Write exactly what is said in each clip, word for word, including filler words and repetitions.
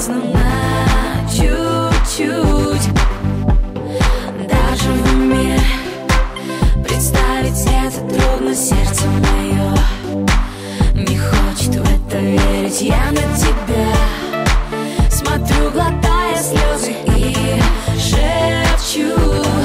поздно на чуть-чуть. Даже в уме представить это трудно, сердце мое не хочет в это верить. Я на тебя смотрю, глотая слезы, и шепчу: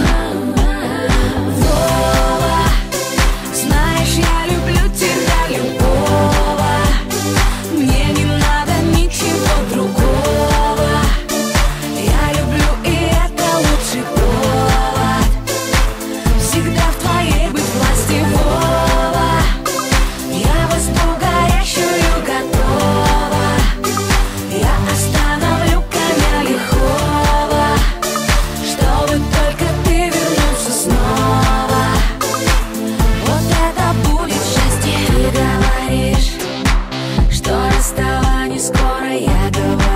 Вова, знаешь, я люблю тебя, любого. Мне не надо ничего другого. Я люблю, и это лучший повод всегда в твоей быть власти, Вова. Я в избу горящую готова. Я остановлю коня лихого, чтобы только ты вернулся снова. Вот это будет счастье. Ты говоришь, что расставание скоро, я говорю,